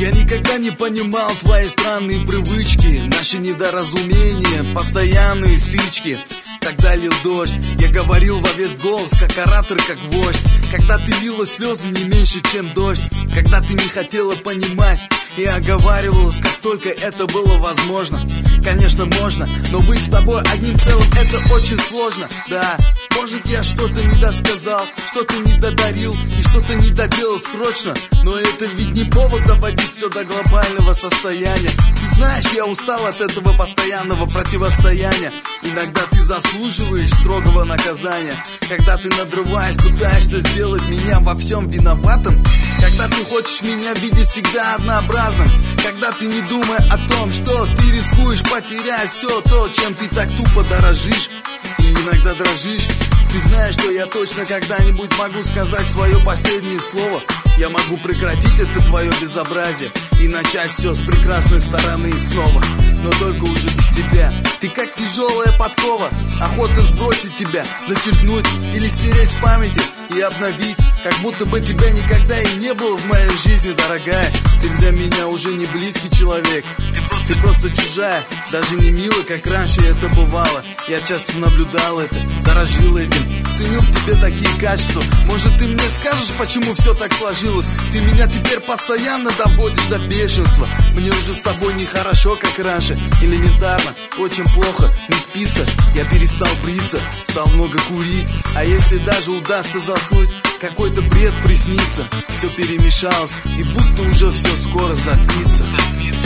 Я никогда не понимал твои странные привычки, наши недоразумения, постоянные стычки. Тогда лил дождь, я говорил во весь голос, как оратор, как вождь. Когда ты лила слезы не меньше, чем дождь. Когда ты не хотела понимать и оговаривалась, как только это было возможно. Конечно, можно, но быть с тобой одним целым это очень сложно. Да, может я что-то недосказал, что-то недодарил и что-то не доделал срочно. Но это ведь не повод доводить все до глобального состояния. Ты знаешь, я устал от этого постоянного противостояния. Иногда ты заслуживаешь строгого наказания. Когда ты, надрываясь, пытаешься сделать меня во всем виноватым. Когда ты хочешь меня видеть всегда однообразным. Когда ты, не думая о том, что ты рискуешь потерять все то, чем ты так тупо дорожишь и иногда дрожишь. Ты знаешь, что я точно когда-нибудь могу сказать свое последнее слово. Я могу прекратить это твое безобразие и начать все с прекрасной стороны и снова. Но только уже без тебя. Ты как тяжелая подкова, охота сбросить тебя, зачеркнуть или стереть с памяти и обновить. Как будто бы тебя никогда и не было в моей жизни, дорогая. Ты для меня уже не близкий человек. Ты просто чужая, даже не милая, как раньше это бывало. Я часто наблюдал это, дорожил этим. Ценю в тебе такие качества. Может, ты мне скажешь, почему все так сложилось? Ты меня теперь постоянно доводишь до бешенства. Мне уже с тобой нехорошо, как раньше. Элементарно, очень плохо, не спится. Я перестал бриться, стал много курить. А если даже удастся заснуть, какой-то бред приснится. Все перемешалось, и будто уже все скоро затмится.